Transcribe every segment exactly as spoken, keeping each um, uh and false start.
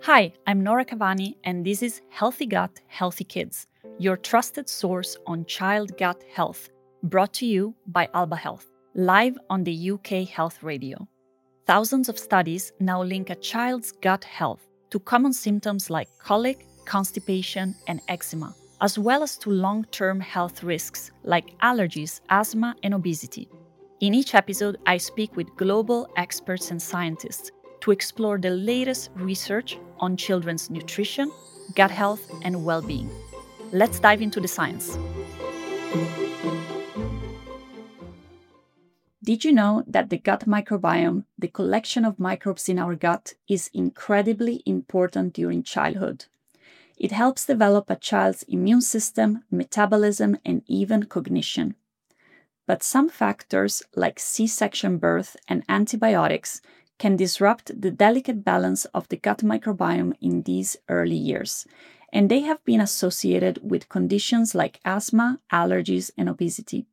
Hi, I'm Nora Cavani, and this is Healthy Gut, Healthy Kids, your trusted source on child gut health, brought to you by Alba Health, live on the U K Health Radio. Thousands of studies now link a child's gut health to common symptoms like colic, constipation, and eczema, as well as to long-term health risks like allergies, asthma, and obesity. In each episode, I speak with global experts and scientists to explore the latest research on children's nutrition, gut health, and well-being. Let's dive into the science. Did you know that the gut microbiome, the collection of microbes in our gut, is incredibly important during childhood? It helps develop a child's immune system, metabolism, and even cognition. But some factors, like C-section birth and antibiotics, can disrupt the delicate balance of the gut microbiome in these early years, and they have been associated with conditions like asthma, allergies, and obesity.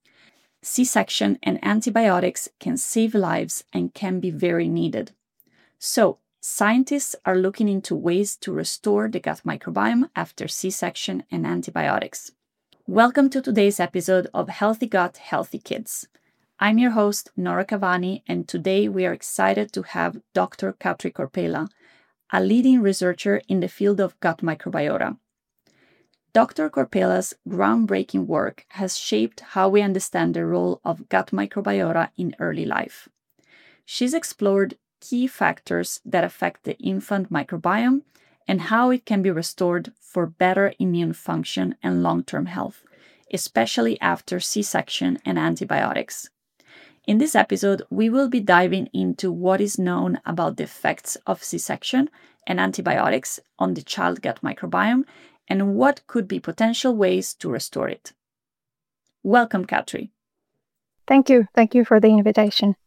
C-section and antibiotics can save lives and can be very needed. So, scientists are looking into ways to restore the gut microbiome after C-section and antibiotics. Welcome to today's episode of Healthy Gut, Healthy Kids. I'm your host, Nora Cavani, and today we are excited to have Doctor Katri Korpela, a leading researcher in the field of gut microbiota. Doctor Korpela's groundbreaking work has shaped how we understand the role of gut microbiota in early life. She's explored key factors that affect the infant microbiome and how it can be restored for better immune function and long-term health, especially after C-section and antibiotics. In this episode, we will be diving into what is known about the effects of C-section and antibiotics on the child gut microbiome and what could be potential ways to restore it. Welcome, Katri. Thank you. Thank you for the invitation.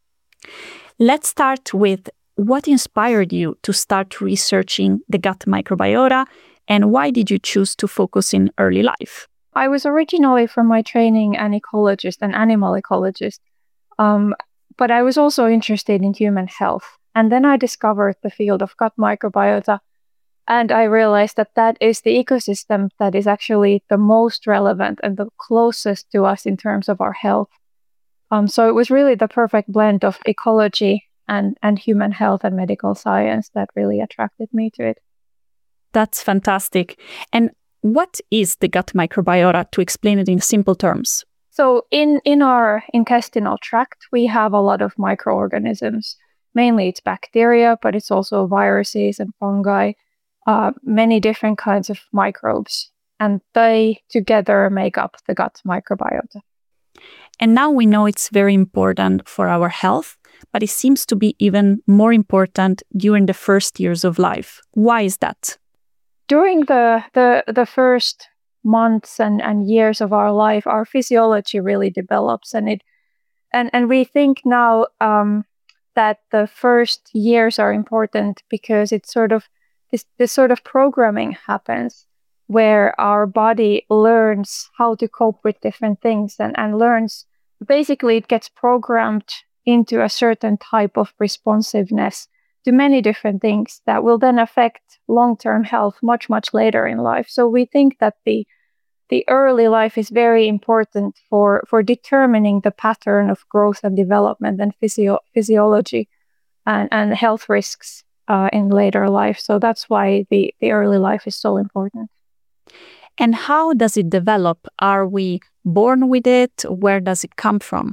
Let's start with what inspired you to start researching the gut microbiota and why did you choose to focus in early life? I was originally, from my training, an ecologist, an animal ecologist. Um, but I was also interested in human health. And then I discovered the field of gut microbiota, and I realized that that is the ecosystem that is actually the most relevant and the closest to us in terms of our health. Um, so it was really the perfect blend of ecology and, and human health and medical science that really attracted me to it. That's fantastic. And what is the gut microbiota, to explain it in simple terms? So in, in our intestinal tract, we have a lot of microorganisms. Mainly it's bacteria, but it's also viruses and fungi, uh, many different kinds of microbes. And they together make up the gut microbiota. And now we know it's very important for our health, but it seems to be even more important during the first years of life. Why is that? During the, the, the first months and, and years of our life, our physiology really develops, and it and, and we think now um, that the first years are important because it's sort of this, this sort of programming happens where our body learns how to cope with different things and, and learns, basically it gets programmed into a certain type of responsiveness to many different things that will then affect long-term health much, much later in life. So we think that the the early life is very important for, for determining the pattern of growth and development and physio- physiology and, and health risks uh, in later life. So that's why the, the early life is so important. And how does it develop? Are we born with it? Where does it come from?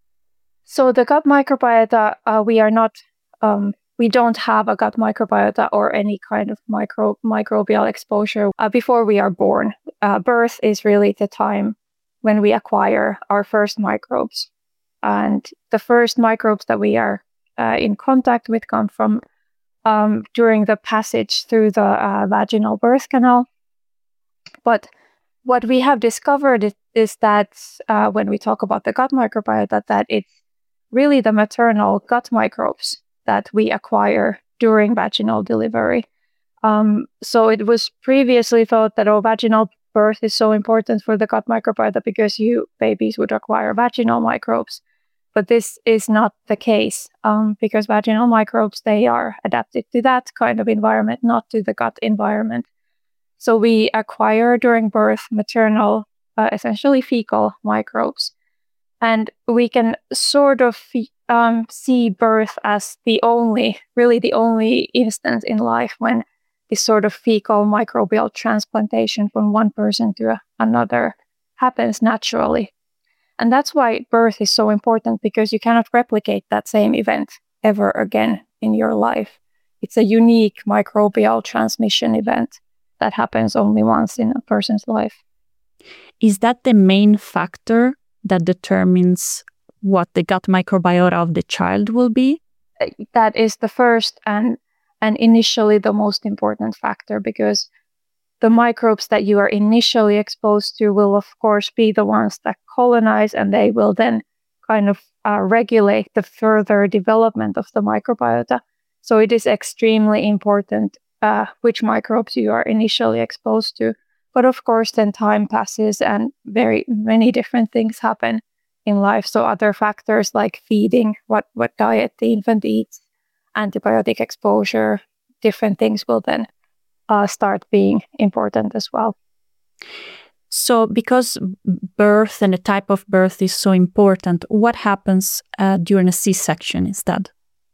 So the gut microbiota, uh, we are not, um, we don't have a gut microbiota or any kind of micro microbial exposure uh, before we are born. Uh, birth is really the time when we acquire our first microbes. And the first microbes that we are uh, in contact with come from um, during the passage through the uh, vaginal birth canal. But what we have discovered is, is that uh, when we talk about the gut microbiota, that it's really the maternal gut microbes that we acquire during vaginal delivery. Um, so it was previously thought that oh, vaginal birth is so important for the gut microbiota because you babies would acquire vaginal microbes. But this is not the case um, because vaginal microbes, they are adapted to that kind of environment, not to the gut environment. So we acquire during birth maternal, uh, essentially fecal microbes. And we can sort of um, see birth as the only, really the only instance in life when this sort of fecal microbial transplantation from one person to a, another happens naturally. And that's why birth is so important, because you cannot replicate that same event ever again in your life. It's a unique microbial transmission event that happens only once in a person's life. Is that the main factor that determines what the gut microbiota of the child will be? That is the first and, and initially the most important factor, because the microbes that you are initially exposed to will, of course, be the ones that colonize, and they will then kind of uh, regulate the further development of the microbiota. So it is extremely important uh, which microbes you are initially exposed to. But of course, then time passes and very many different things happen in life. So other factors like feeding, what, what diet the infant eats, antibiotic exposure, different things will then Uh, start being important as well. So because birth and the type of birth is so important, what happens uh, during a C-section instead?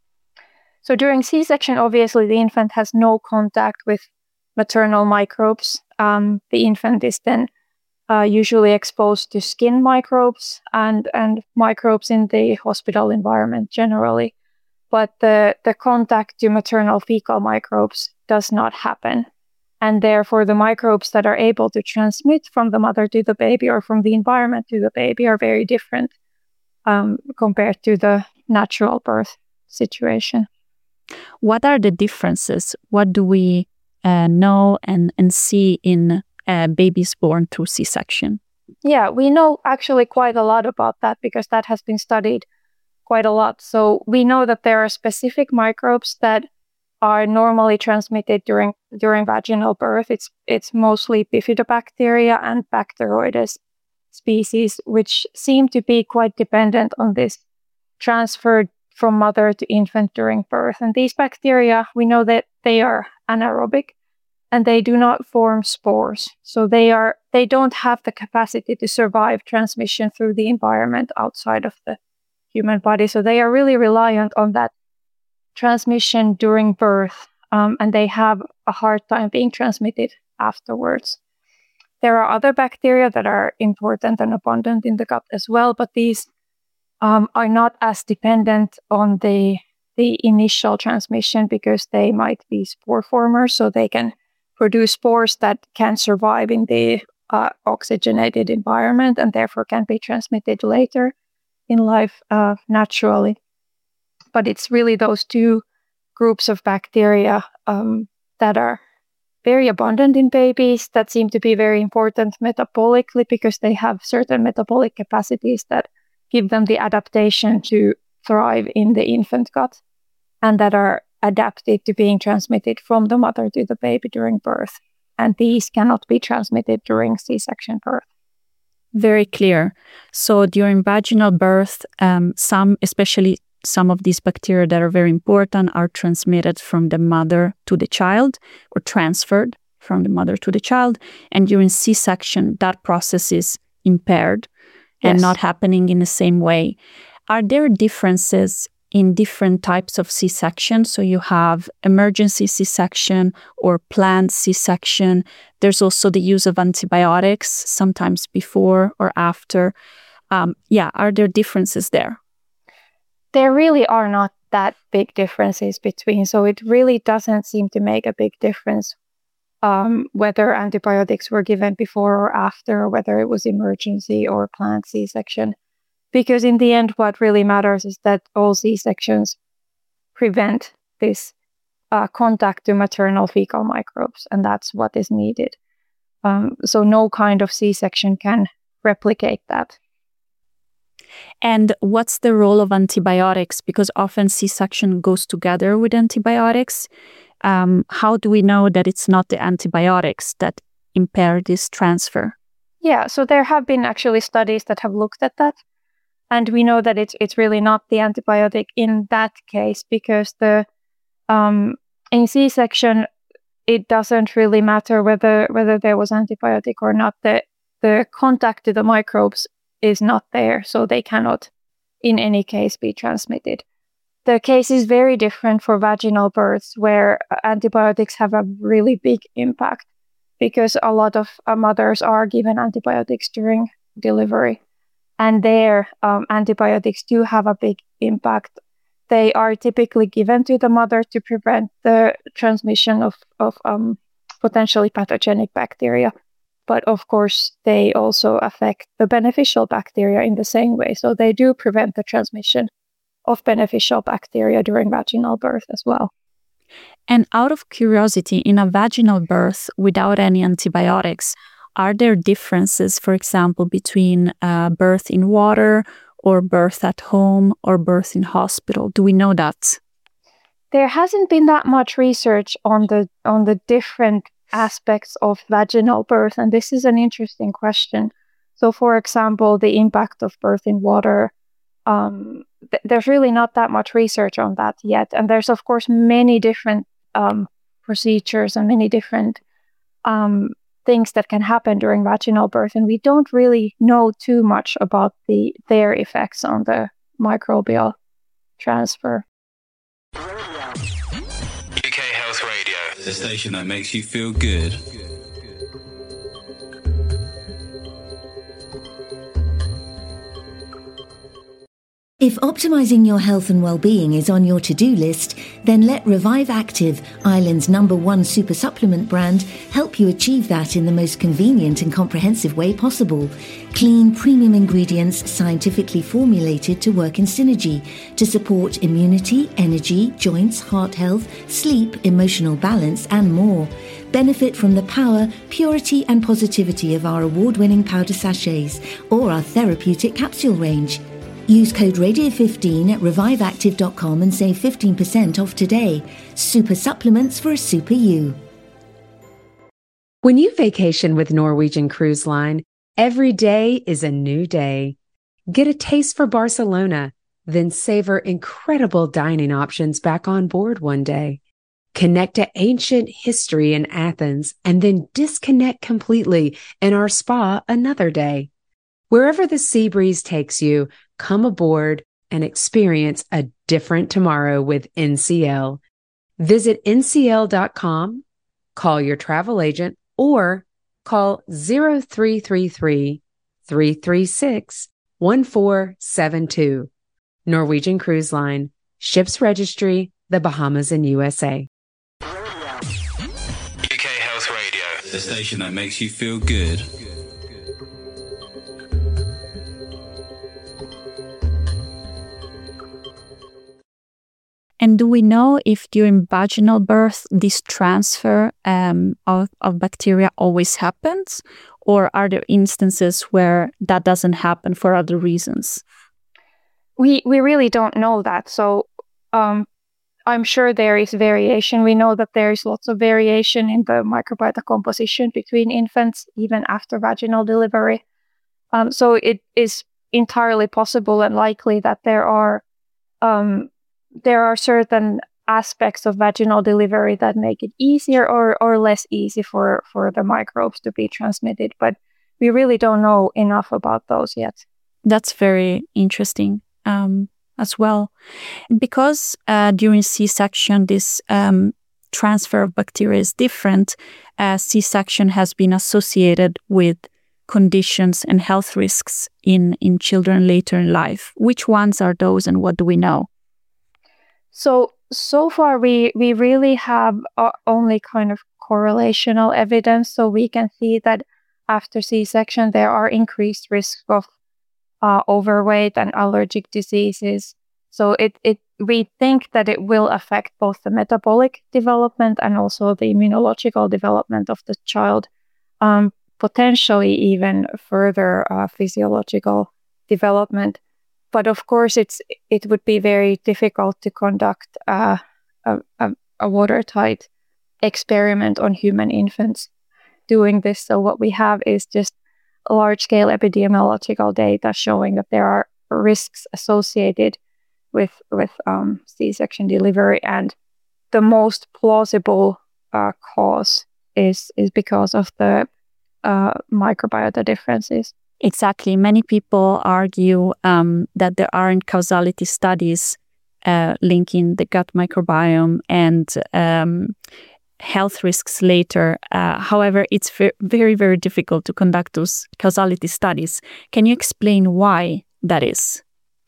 So during C-section, obviously the infant has no contact with maternal microbes. Um, the infant is then uh, usually exposed to skin microbes and, and microbes in the hospital environment generally. But the, the contact to maternal fecal microbes does not happen. And therefore, the microbes that are able to transmit from the mother to the baby or from the environment to the baby are very different um, compared to the natural birth situation. What are the differences? What do we uh, know and, and see in uh, babies born through C-section? Yeah, we know actually quite a lot about that, because that has been studied quite a lot. So we know that there are specific microbes that are normally transmitted during during vaginal birth. It's it's mostly Bifidobacteria and Bacteroides species, which seem to be quite dependent on this transfer from mother to infant during birth. And these bacteria, we know that they are anaerobic and they do not form spores. So they are they don't have the capacity to survive transmission through the environment outside of the human body. So they are really reliant on that transmission during birth, um, and they have a hard time being transmitted afterwards. There are other bacteria that are important and abundant in the gut as well, but these um, are not as dependent on the, the initial transmission, because they might be spore formers, so they can produce spores that can survive in the uh, oxygenated environment and therefore can be transmitted later in life uh, naturally. But it's really those two groups of bacteria um, that are very abundant in babies, that seem to be very important metabolically, because they have certain metabolic capacities that give them the adaptation to thrive in the infant gut, and that are adapted to being transmitted from the mother to the baby during birth. And these cannot be transmitted during C-section birth. Very clear. So during vaginal birth, um, some, especially some of these bacteria that are very important, are transmitted from the mother to the child, or transferred from the mother to the child. And during C-section, that process is impaired and Yes. not happening in the same way. Are there differences in different types of C-section? So you have emergency C-section or planned C-section. There's also the use of antibiotics, sometimes before or after. Um, yeah, are there differences there? There really are not that big differences between. So it really doesn't seem to make a big difference um, whether antibiotics were given before or after, or whether it was emergency or planned C-section. Because in the end, what really matters is that all C-sections prevent this uh, contact to maternal fecal microbes, and that's what is needed. Um, so no kind of C-section can replicate that. And what's the role of antibiotics? Because often C-section goes together with antibiotics. Um, how do we know that it's not the antibiotics that impair this transfer? Yeah, so there have been actually studies that have looked at that. And we know that it's it's really not the antibiotic in that case, because the um, in C-section, it doesn't really matter whether whether there was antibiotic or not. The the contact to the microbes is not there, so they cannot in any case be transmitted. The case is very different for vaginal births, where antibiotics have a really big impact, because a lot of uh, mothers are given antibiotics during delivery. And there, um, antibiotics do have a big impact. They are typically given to the mother to prevent the transmission of, of um, potentially pathogenic bacteria. But of course, they also affect the beneficial bacteria in the same way. So they do prevent the transmission of beneficial bacteria during vaginal birth as well. And out of curiosity, in a vaginal birth without any antibiotics, are there differences, for example, between uh, birth in water or birth at home or birth in hospital? Do we know that? There hasn't been that much research on the on the different aspects of vaginal birth, and this is an interesting question. So, for example, the impact of birth in water, um, th- there's really not that much research on that yet. And there's, of course, many different um, procedures and many different um, things that can happen during vaginal birth, and we don't really know too much about the their effects on the microbial transfer. U K Health Radio, the station that makes you feel good. If optimizing your health and well-being is on your to-do list, then let Revive Active, Ireland's number one super supplement brand, help you achieve that in the most convenient and comprehensive way possible. Clean, premium ingredients scientifically formulated to work in synergy to support immunity, energy, joints, heart health, sleep, emotional balance, and more. Benefit from the power, purity, and positivity of our award-winning powder sachets or our therapeutic capsule range. Use code radio fifteen at revive active dot com and save fifteen percent off today. Super supplements for a super you. When you vacation with Norwegian Cruise Line, every day is a new day. Get a taste for Barcelona, then savor incredible dining options back on board one day. Connect to ancient history in Athens and then disconnect completely in our spa another day. Wherever the sea breeze takes you, come aboard and experience a different tomorrow with N C L. Visit N C L dot com, call your travel agent, or call zero three three three, three three six, one four seven two. Norwegian Cruise Line, Ships Registry, the Bahamas and U S A. U K Health Radio, the station that makes you feel good. And do we know if during vaginal birth this transfer um, of, of bacteria always happens? Or are there instances where that doesn't happen for other reasons? We we really don't know that. So um, I'm sure there is variation. We know that there is lots of variation in the microbiota composition between infants, even after vaginal delivery. Um, so it is entirely possible and likely that there are um, there are certain aspects of vaginal delivery that make it easier or, or less easy for, for the microbes to be transmitted. But we really don't know enough about those yet. That's very interesting um, as well. Because uh, during C-section, this um, transfer of bacteria is different, uh, C-section has been associated with conditions and health risks in, in children later in life. Which ones are those and what do we know? So, so far we, we really have uh, only kind of correlational evidence. So we can see that after C-section, there are increased risks of uh, overweight and allergic diseases. So it, it we think that it will affect both the metabolic development and also the immunological development of the child, um, potentially even further uh, physiological development. But of course, it's it would be very difficult to conduct uh, a, a, a watertight experiment on human infants doing this. So what we have is just large-scale epidemiological data showing that there are risks associated with with um, C-section delivery, and the most plausible uh, cause is is because of the uh, microbiota differences. Exactly. Many people argue um, that there aren't causality studies uh, linking the gut microbiome and um, health risks later. Uh, however, it's ve- very, very difficult to conduct those causality studies. Can you explain why that is?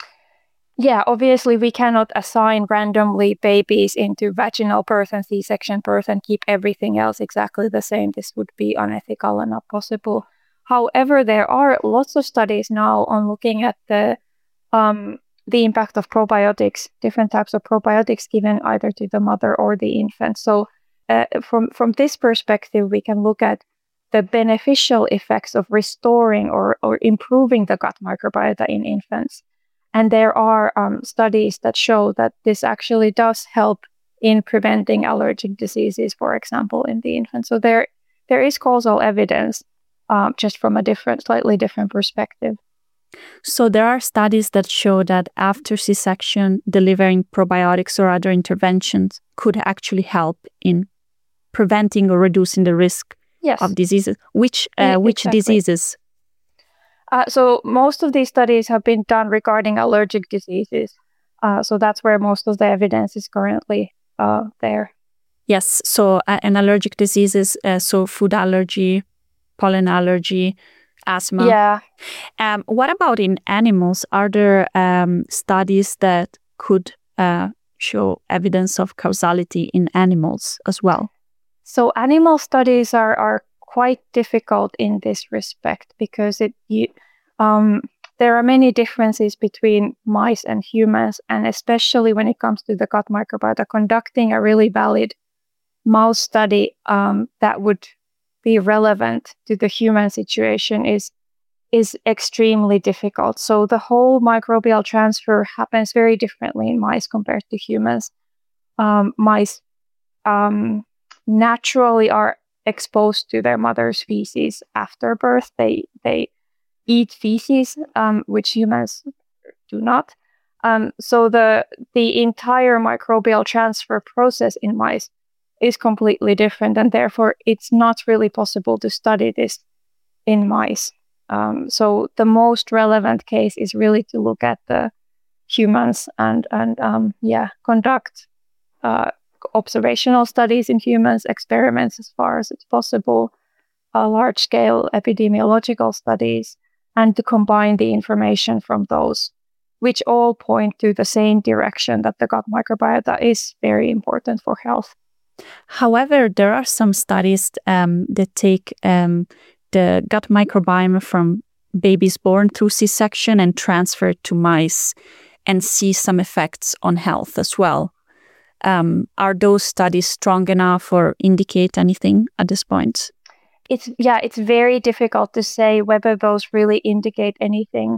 Yeah, obviously we cannot assign randomly babies into vaginal birth and C-section birth and keep everything else exactly the same. This would be unethical and not possible. However, there are lots of studies now on looking at the um, the impact of probiotics, different types of probiotics given either to the mother or the infant. So uh, from, from this perspective, we can look at the beneficial effects of restoring or, or improving the gut microbiota in infants. And there are um, studies that show that this actually does help in preventing allergic diseases, for example, in the infant. So there, there is causal evidence, um, just from a different, slightly different perspective. So there are studies that show that after C-section, delivering probiotics or other interventions could actually help in preventing or reducing the risk yes. of diseases. Which uh, which exactly. diseases? Uh, so most of these studies have been done regarding allergic diseases. Uh, so that's where most of the evidence is currently uh, there. Yes. So uh, and allergic diseases, uh, so food allergy, pollen allergy, asthma. Yeah. Um, what about in animals? Are there um, studies that could uh, show evidence of causality in animals as well? So animal studies are, are quite difficult in this respect because it you, um, there are many differences between mice and humans, and especially when it comes to the gut microbiota, conducting a really valid mouse study um, that would be relevant to the human situation is is extremely difficult. So the whole microbial transfer happens very differently in mice compared to humans. Um, mice um, naturally are exposed to their mother's feces after birth. They they eat feces, um, which humans do not. Um, so the the entire microbial transfer process in mice is completely different, and therefore it's not really possible to study this in mice. Um, so the most relevant case is really to look at the humans and and um, yeah conduct uh, observational studies in humans, experiments as far as it's possible, uh, large-scale epidemiological studies, and to combine the information from those, which all point to the same direction that the gut microbiota is very important for health. However, there are some studies um, that take um, the gut microbiome from babies born through C-section and transfer it to mice and see some effects on health as well. Um, are those studies strong enough or indicate anything at this point? It's yeah, it's very difficult to say whether those really indicate anything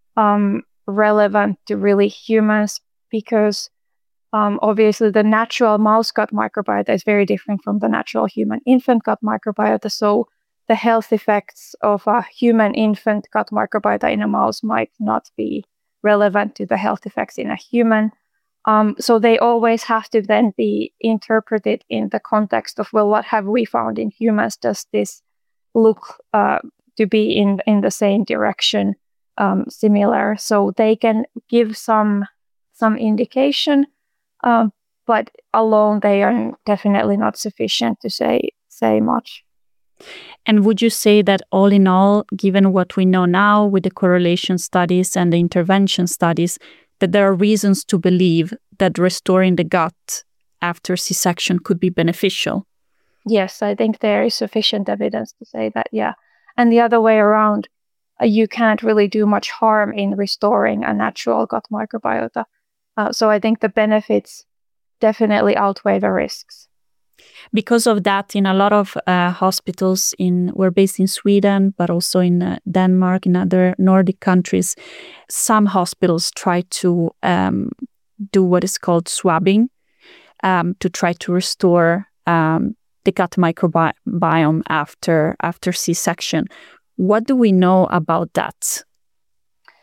um, relevant to really humans, because um, obviously the natural mouse gut microbiota is very different from the natural human infant gut microbiota. So the health effects of a human infant gut microbiota in a mouse might not be relevant to the health effects in a human. Um, so they always have to then be interpreted in the context of, well, what have we found in humans? Does this look uh, to be in, in the same direction, um, similar? So they can give some, some indication, um, but alone they are definitely not sufficient to say, say much. And would you say that all in all, given what we know now with the correlation studies and the intervention studies, that there are reasons to believe that restoring the gut after C-section could be beneficial? Yes, I think there is sufficient evidence to say that, yeah. And the other way around, uh, you can't really do much harm in restoring a natural gut microbiota. Uh, so I think the benefits definitely outweigh the risks. Because of that, in a lot of uh, hospitals, in we're based in Sweden, but also in uh, Denmark, in other Nordic countries, some hospitals try to um, do what is called swabbing um, to try to restore um, the gut microbiome after after C-section. What do we know about that?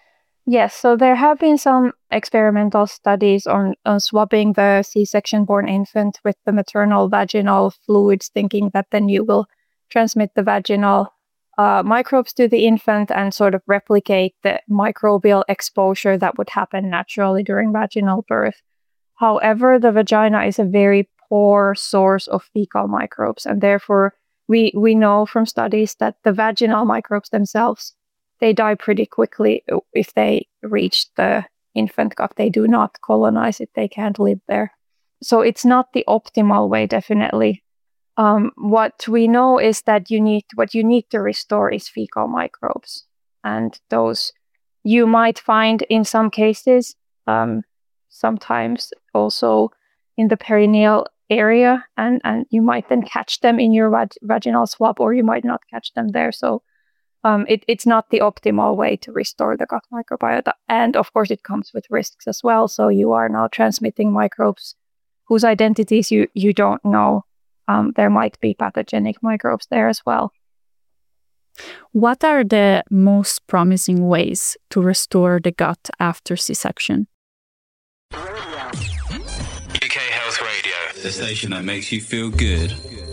Yes, so there have been some experimental studies on, on swabbing the C-section-born infant with the maternal vaginal fluids, thinking that then you will transmit the vaginal uh, microbes to the infant and sort of replicate the microbial exposure that would happen naturally during vaginal birth. However, the vagina is a very poor source of fecal microbes, and therefore we, we know from studies that the vaginal microbes themselves, they die pretty quickly if they reach the infant gut. They do not colonize it. They can't live there. So it's not the optimal way, definitely. Um, what we know is that you need what you need to restore is fecal microbes. And those you might find in some cases, um, sometimes also in the perineal area, and, and you might then catch them in your vag- vaginal swab, or you might not catch them there. So Um, it, it's not the optimal way to restore the gut microbiota. And of course, it comes with risks as well. So you are now transmitting microbes whose identities you, you don't know. Um, there might be pathogenic microbes there as well. What are the most promising ways to restore the gut after C-section? U K Health Radio, the station that makes you feel good.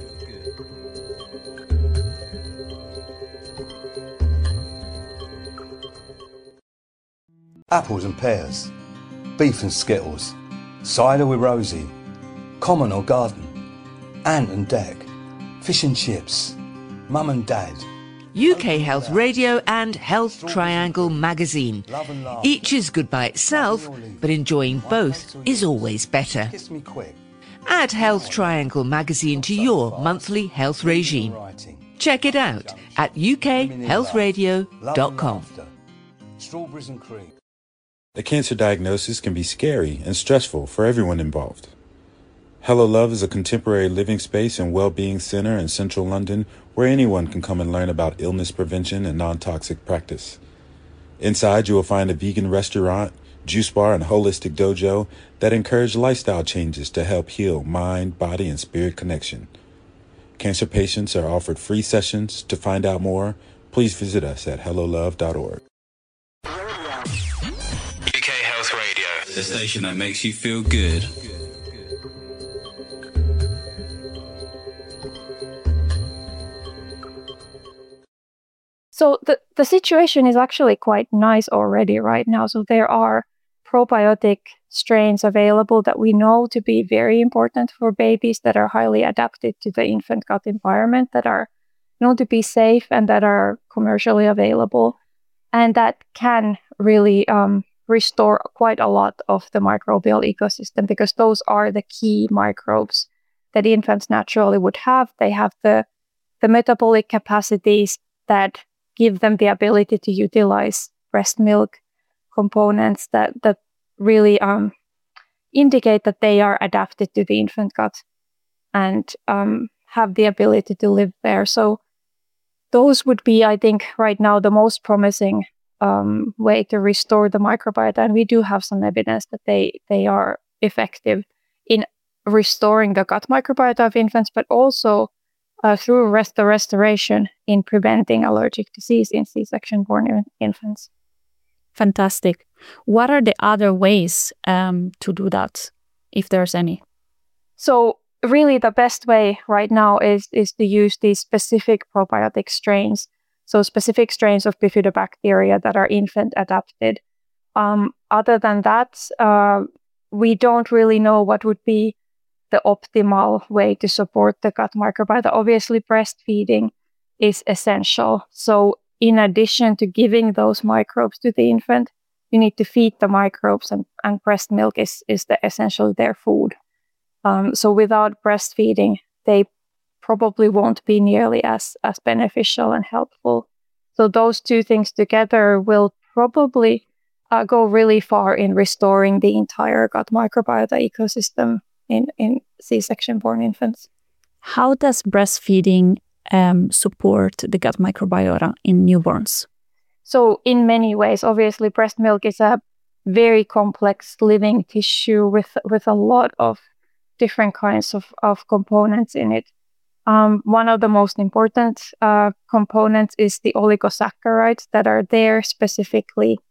Apples and pears, beef and skittles, cider with Rosie, common or garden, ant and deck, fish and chips, mum and dad. U K Health Radio and Health Triangle magazine. Each is good by itself, but enjoying both is always better. Kiss me quick. Add Health Triangle magazine to your monthly health regime. Check it out at u k health radio dot com. Strawberries and cream. A cancer diagnosis can be scary and stressful for everyone involved. Hello Love is a contemporary living space and well-being center in central London where anyone can come and learn about illness prevention and non-toxic practice. Inside, you will find a vegan restaurant, juice bar, and holistic dojo that encourage lifestyle changes to help heal mind, body, and spirit connection. Cancer patients are offered free sessions. To find out more, please visit us at hello love dot org. The station that makes you feel good. So the, the situation is actually quite nice already right now. So there are probiotic strains available that we know to be very important for babies, that are highly adapted to the infant gut environment, that are known to be safe and that are commercially available, and that can really um, restore quite a lot of the microbial ecosystem, because those are the key microbes that infants naturally would have. They have the, the metabolic capacities that give them the ability to utilize breast milk components that, that really um, indicate that they are adapted to the infant gut and um, have the ability to live there. So those would be, I think, right now the most promising um, way to restore the microbiota. And we do have some evidence that they, they are effective in restoring the gut microbiota of infants, but also uh, through rest- the restoration in preventing allergic disease in C-section born infants. Fantastic. What are the other ways um, to do that, if there's any? So really the best way right now is, is to use these specific probiotic strains. So specific strains of bifidobacteria that are infant adapted. Um, other than that, uh, we don't really know what would be the optimal way to support the gut microbiota. Obviously, breastfeeding is essential. So in addition to giving those microbes to the infant, you need to feed the microbes, and, and breast milk is, is the essentially their food. Um, so without breastfeeding, they probably won't be nearly as, as beneficial and helpful. So those two things together will probably uh, go really far in restoring the entire gut microbiota ecosystem in, in C-section born infants. How does breastfeeding um, support the gut microbiota in newborns? So in many ways, obviously breast milk is a very complex living tissue with, with a lot of different kinds of, of components in it. Um, one of the most important uh, components is the oligosaccharides that are there specifically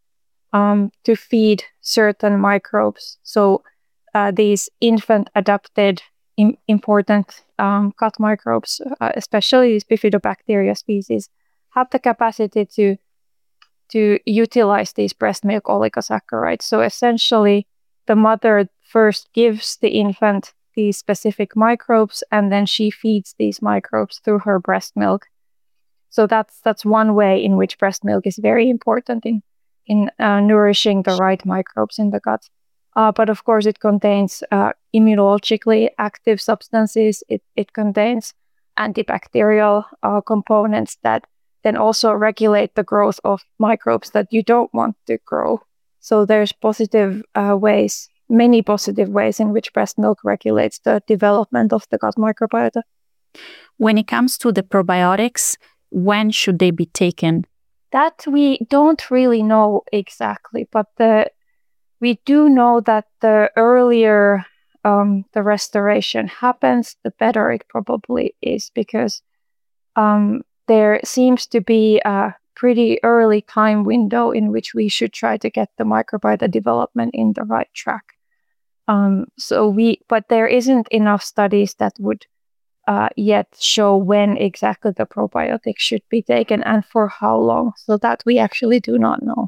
um, to feed certain microbes. So uh, these infant-adapted im- important um, gut microbes, uh, especially these bifidobacteria species, have the capacity to to utilize these breast milk oligosaccharides. So essentially, the mother first gives the infant these specific microbes, and then she feeds these microbes through her breast milk. So that's that's one way in which breast milk is very important in in uh, nourishing the right microbes in the gut. Uh, but of course, it contains uh, immunologically active substances. It it contains antibacterial uh, components that then also regulate the growth of microbes that you don't want to grow. So there's positive uh, ways, many positive ways in which breast milk regulates the development of the gut microbiota. When it comes to the probiotics, when should they be taken? That we don't really know exactly, but the we do know that the earlier um, the restoration happens, the better it probably is, because um, there seems to be a pretty early time window in which we should try to get the microbiota development in the right track. Um, so we, but there isn't enough studies that would uh, yet show when exactly the probiotics should be taken and for how long. So that we actually do not know.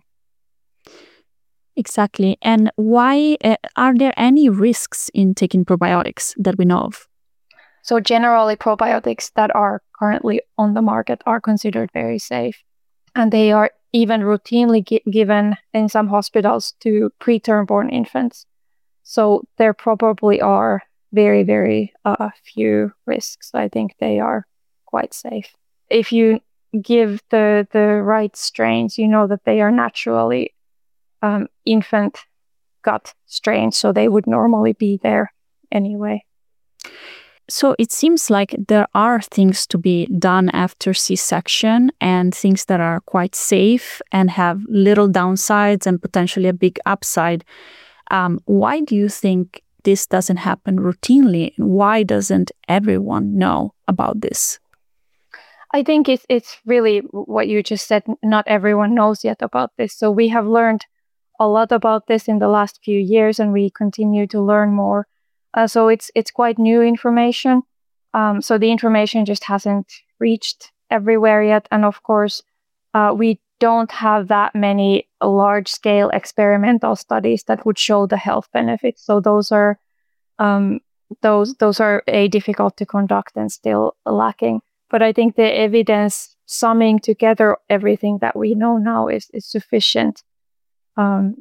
Exactly. And why uh, are there any risks in taking probiotics that we know of? So generally, probiotics that are currently on the market are considered very safe. And they are even routinely gi- given in some hospitals to preterm born infants. So there probably are very, very uh, few risks. I think they are quite safe. If you give the, the right strains, you know that they are naturally um, infant gut strains, so they would normally be there anyway. So it seems like there are things to be done after C-section and things that are quite safe and have little downsides and potentially a big upside. Um, why do you think this doesn't happen routinely? Why doesn't everyone know about this? I think it's, it's really what you just said. Not everyone knows yet about this. So we have learned a lot about this in the last few years, and we continue to learn more. Uh, so it's it's quite new information. Um, so the information just hasn't reached everywhere yet. And of course, uh, we don't have that many large-scale experimental studies that would show the health benefits. So those are um, those those are a difficult to conduct and still lacking. But I think the evidence summing together everything that we know now is is sufficient Um,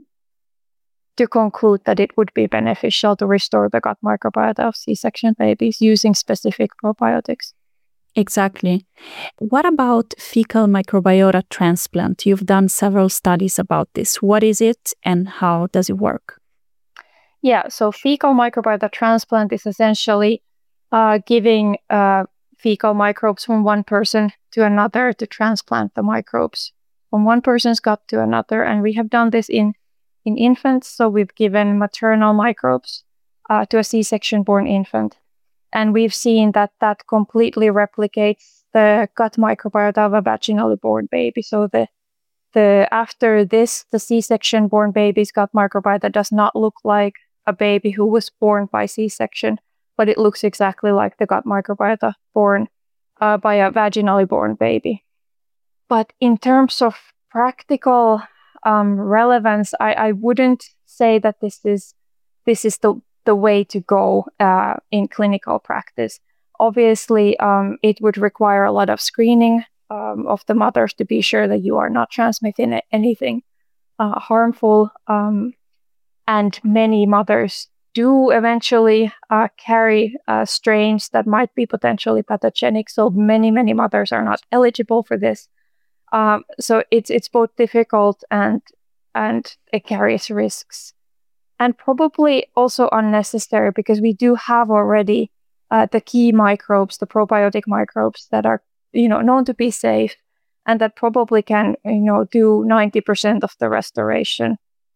to conclude that it would be beneficial to restore the gut microbiota of C-section babies using specific probiotics. Exactly. What about fecal microbiota transplant? You've done several studies about this. What is it and how does it work? Yeah, so fecal microbiota transplant is essentially uh, giving uh, fecal microbes from one person to another to transplant the microbes from one person's gut to another. And we have done this in in infants. So we've given maternal microbes uh, to a C-section born infant. And we've seen that that completely replicates the gut microbiota of a vaginally born baby. So the the after this, the C-section born baby's gut microbiota does not look like a baby who was born by C-section, but it looks exactly like the gut microbiota born uh, by a vaginally born baby. But in terms of practical um, relevance, I, I wouldn't say that this is this is the, the way to go uh, in clinical practice. Obviously, um, it would require a lot of screening um, of the mothers to be sure that you are not transmitting anything uh, harmful. Um, and many mothers do eventually uh, carry uh, strains that might be potentially pathogenic. So many, many mothers are not eligible for this. Um, so it's it's both difficult and and it carries risks, and probably also unnecessary, because we do have already uh, the key microbes, the probiotic microbes that are you know known to be safe, and that probably can you know do ninety percent of the restoration.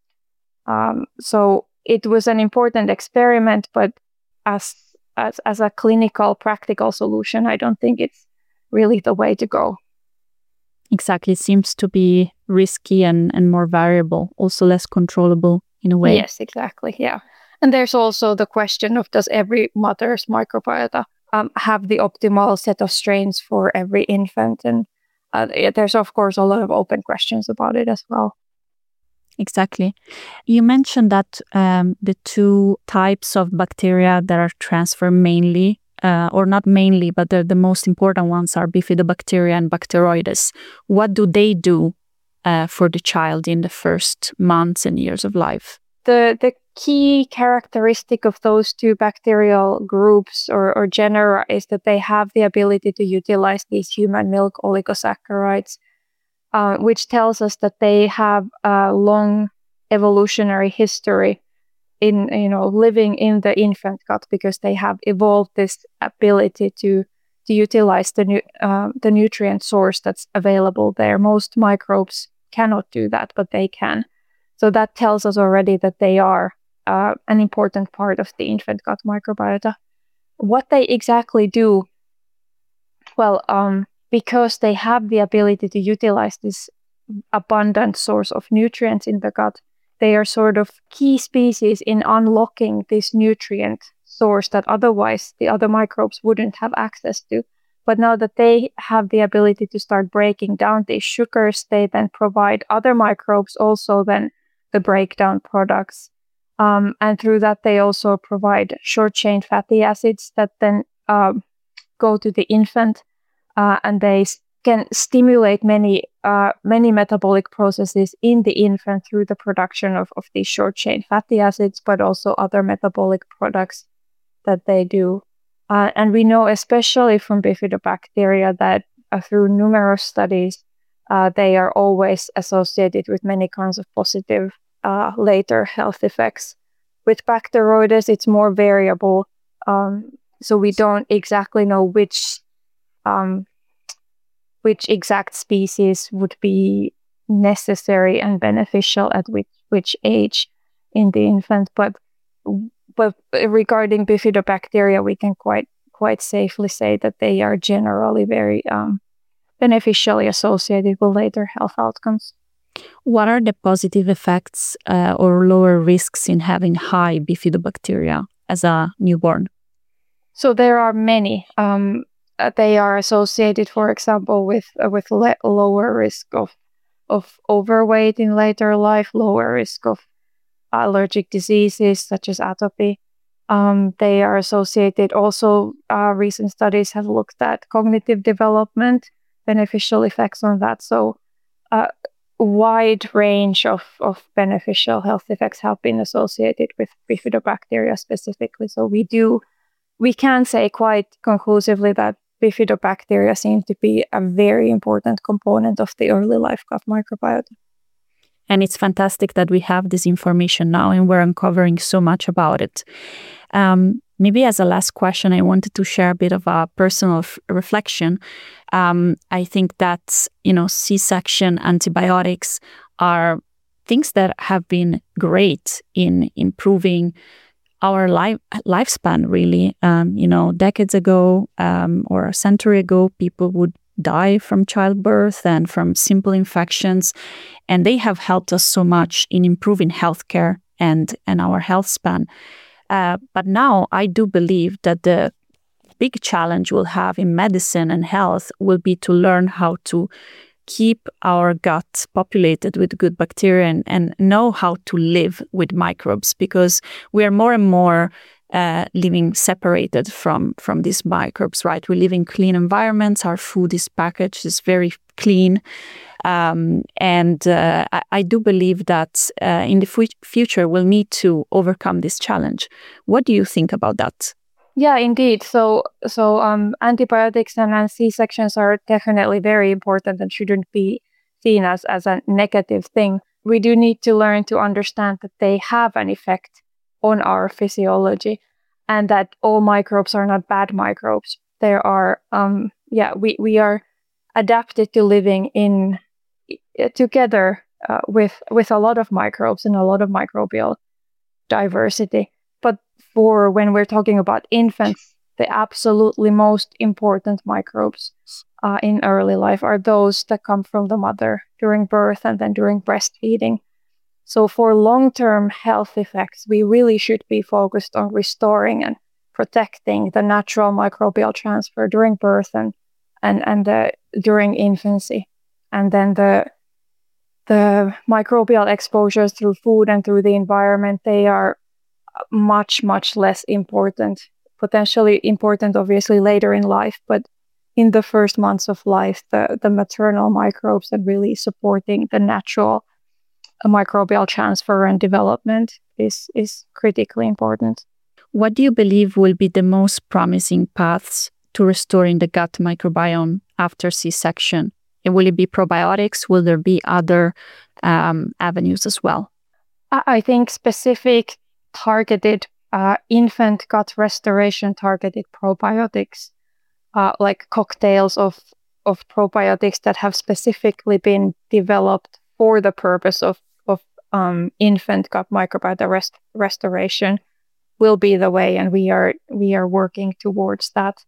Um, so it was an important experiment, but as as as a clinical practical solution, I don't think it's really the way to go. Exactly. It seems to be risky and, and more variable, also less controllable in a way. Yes, exactly. Yeah. And there's also the question of, does every mother's microbiota um, have the optimal set of strains for every infant? And uh, there's, of course, a lot of open questions about it as well. Exactly. You mentioned that um, the two types of bacteria that are transferred mainly, uh, or not mainly, but the, the most important ones are Bifidobacteria and Bacteroides. What do they do uh, for the child in the first months and years of life? The the key characteristic of those two bacterial groups or, or genera is that they have the ability to utilize these human milk oligosaccharides, Uh, which tells us that they have a long evolutionary history in, you know, living in the infant gut, because they have evolved this ability to to utilize the nu- uh, the nutrient source that's available there. Most microbes cannot do that, but they can. So that tells us already that they are uh, an important part of the infant gut microbiota. What they exactly do, well, um, because they have the ability to utilize this abundant source of nutrients in the gut, they are sort of key species in unlocking this nutrient source that otherwise the other microbes wouldn't have access to. But now that they have the ability to start breaking down these sugars, they then provide other microbes also then the breakdown products. Um, and through that, they also provide short-chain fatty acids that then um, go to the infant, uh, and they can stimulate many uh, many metabolic processes in the infant through the production of, of these short-chain fatty acids, but also other metabolic products that they do. Uh, and we know, especially from Bifidobacteria, that uh, through numerous studies, uh, they are always associated with many kinds of positive uh, later health effects. With Bacteroides, it's more variable, um, so we don't exactly know which um, which exact species would be necessary and beneficial at which, which age in the infant. But but regarding Bifidobacteria, we can quite quite safely say that they are generally very um, beneficially associated with later health outcomes. What are the positive effects uh, or lower risks in having high Bifidobacteria as a newborn? So there are many. Um, they are associated, for example, with uh, with le- lower risk of of overweight in later life, lower risk of allergic diseases such as atopy. Um, they are associated also, uh, recent studies have looked at cognitive development, beneficial effects on that. So a uh, wide range of, of beneficial health effects have been associated with Bifidobacteria specifically. So we do, we can say quite conclusively that Bifidobacteria seem to be a very important component of the early life gut microbiota. And it's fantastic that we have this information now and we're uncovering so much about it. Um, maybe as a last question, I wanted to share a bit of a personal f- reflection. Um, I think that, you know, C-section antibiotics are things that have been great in improving our life lifespan, really. Um, you know, decades ago um, or a century ago, people would die from childbirth and from simple infections. And they have helped us so much in improving healthcare and, and our health span. Uh, but now I do believe that the big challenge we'll have in medicine and health will be to learn how to keep our gut populated with good bacteria and, and know how to live with microbes, because we are more and more uh, living separated from, from these microbes, right? We live in clean environments. Our food is packaged, is very clean. Um, and uh, I, I do believe that uh, in the f- future we'll need to overcome this challenge. What do you think about that? Yeah, indeed. So, so um, antibiotics and, and C-sections are definitely very important and shouldn't be seen as, as a negative thing. We do need to learn to understand that they have an effect on our physiology, and that all microbes are not bad microbes. There are, um, yeah, we, we are adapted to living in uh, together uh, with with a lot of microbes and a lot of microbial diversity. But for when we're talking about infants, the absolutely most important microbes uh, in early life are those that come from the mother during birth and then during breastfeeding. So for long-term health effects, we really should be focused on restoring and protecting the natural microbial transfer during birth and and and the, during infancy, and then the the microbial exposures through food and through the environment, they are much much less important. Potentially important, obviously, later in life, but in the first months of life, the the maternal microbes and really supporting the natural microbial transfer and development is is critically important. What do you believe will be the most promising paths to restoring the gut microbiome after C-section? And will it be probiotics? Will there be other um, avenues as well? I think specific targeted uh, infant gut restoration targeted probiotics, uh, like cocktails of, of probiotics that have specifically been developed for the purpose of, of um, infant gut microbiota rest- restoration, will be the way, and we are we are working towards that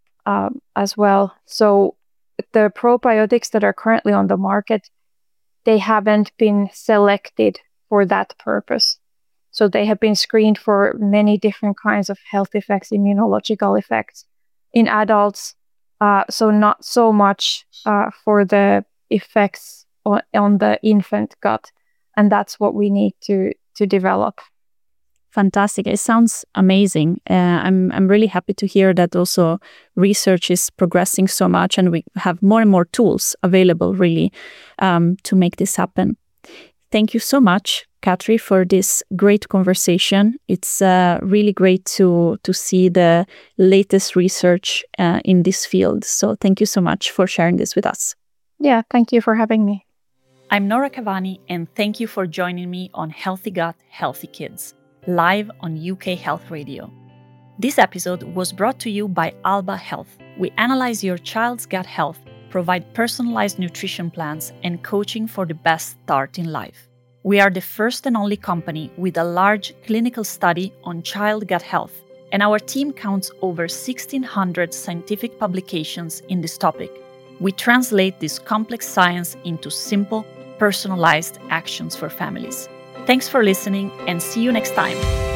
um, as well. So the probiotics that are currently on the market, they haven't been selected for that purpose. So they have been screened for many different kinds of health effects, immunological effects in adults. Uh, so not so much uh, for the effects on, on the infant gut, and that's what we need to to develop. Fantastic. It sounds amazing. Uh, I'm I'm really happy to hear that also research is progressing so much and we have more and more tools available really um, to make this happen. Thank you so much, Katri, for this great conversation. It's uh, really great to, to see the latest research uh, in this field. So thank you so much for sharing this with us. Yeah, thank you for having me. I'm Nora Cavani, and thank you for joining me on Healthy Gut, Healthy Kids, live on U K Health Radio. This episode was brought to you by Alba Health. We analyze your child's gut health, provide personalized nutrition plans, and coaching for the best start in life. We are the first and only company with a large clinical study on child gut health, and our team counts over sixteen hundred scientific publications in this topic. We translate this complex science into simple, personalized actions for families. Thanks for listening, and see you next time.